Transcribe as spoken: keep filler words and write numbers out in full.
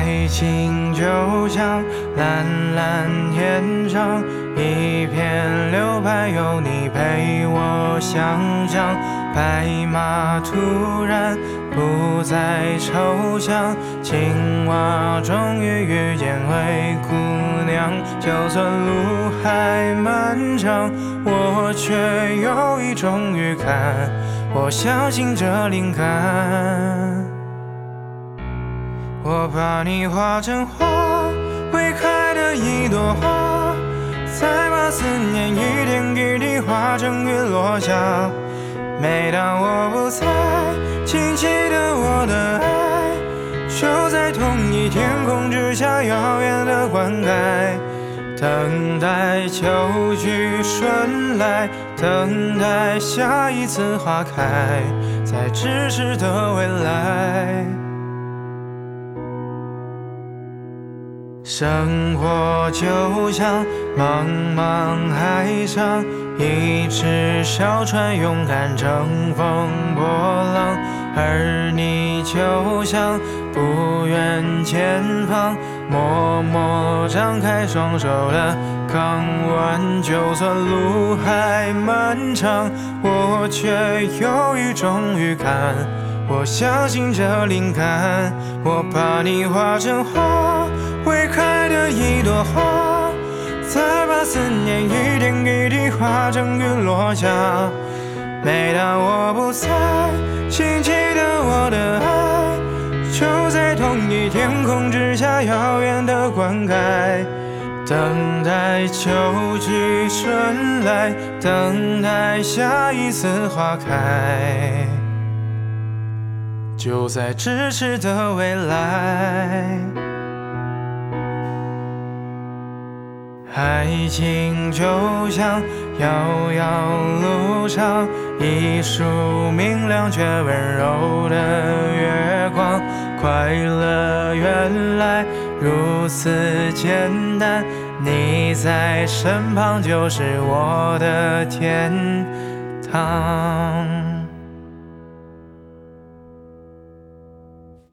爱情就像蓝蓝天上一片留白，有你陪我想象。白马突然不再抽象，青蛙终于遇见灰姑娘。就算路还漫长，我却有一种预感，我相信这灵感。我把你画成花，会开的一朵花，再把思念一点一滴化成雨落下。每当我不在，轻轻的我的爱，就在同一天空之下遥远的灌溉。等待秋去春来，等待下一次花开，在咫尺的未来。生活就像茫茫海上一只小船，勇敢乘风破浪，而你就像不远前方，默默张开双手的港湾。就算路还漫长，我却有一种预感，我相信这灵感。我把你画成花，会开的一朵花，再把思念一点一滴化成雨落下。每当我不在，轻轻的我的爱，就在同一天空之下遥远的灌溉。等待秋去春来，等待下一次花开，就在咫尺的未来。爱情就像遥遥路上一束明亮却温柔的月光，快乐原来如此简单，你在身旁就是我的天堂。